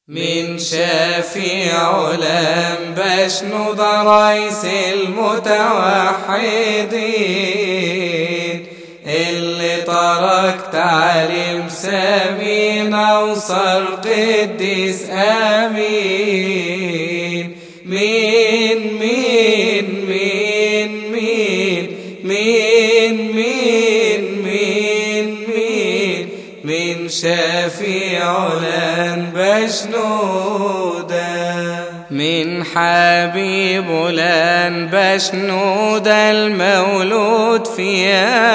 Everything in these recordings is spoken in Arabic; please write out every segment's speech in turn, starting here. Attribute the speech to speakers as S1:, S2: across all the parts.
S1: من شفيع الأنبشنود رئيس المتوحدين اللي ترك تعليم سمينا وصار قديس أمين. مين مين مين مين مين مين مين مين من شفيع الأنبشنود من حبيب الأنبشنود المولود في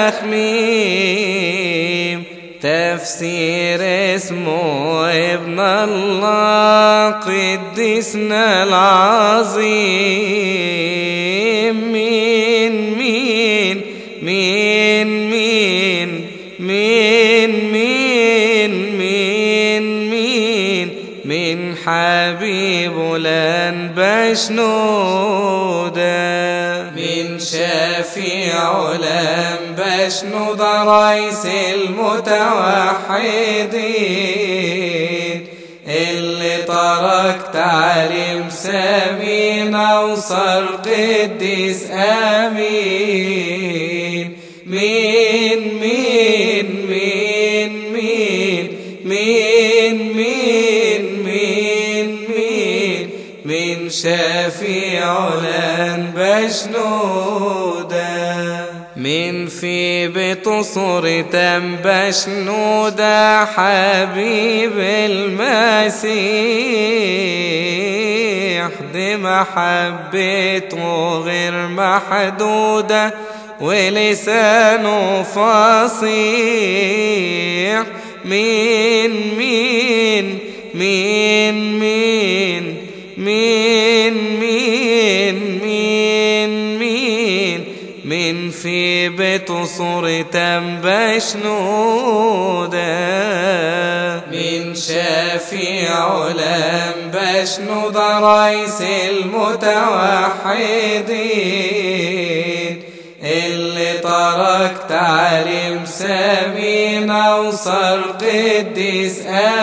S1: أخميم تفسير اسمه ابن الله قدسنا العظيم. مين مين مين مين مين مين مين مين من حبيب الأنبشنود من شفيع الأنبشنود رئيس المتوحدين اللي ترك تعليم سمينا وصار قديس أمين. مين مين مين مين مين مين مين مين من شفيع الأنبشنود من في بتصورة أنبشنود حبيب المسيح دي محبته غير محدودة ولسانه فصيح. مين مين مين مين مين مين مين مين من في بتصورة أنبشنود من شفيع الأنبشنود رئيس المتوحدين اللي ترك تعليم سمينا وصار قديس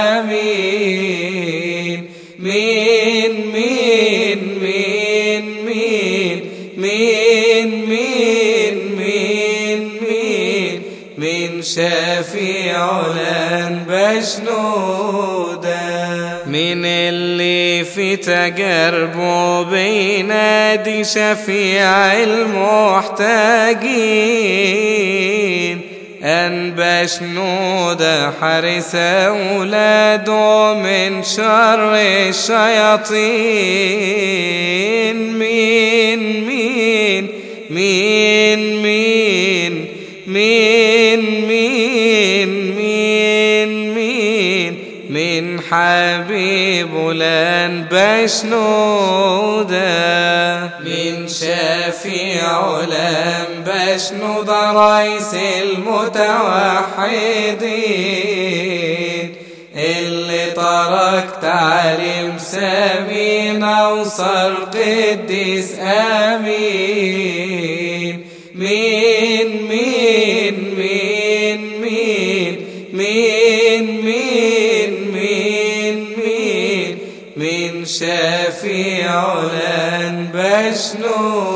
S1: أمين. مين مين مين مين مين مين مين مين من شفيع الأنبشنود من اللي في تجاربه بينادي شفيع المحتاجين. أنبشنود حارس أولاده من شر الشياطين. مين مين مين مين مين مين مين مين من حبيب الأنبشنود من شفيع الأنبشنود رئيس المتوحدين اللي ترك تعليم سمينا وصار قديس أمين. مين مين مين مين مين مين مين مين من شفيع الأنبشنود.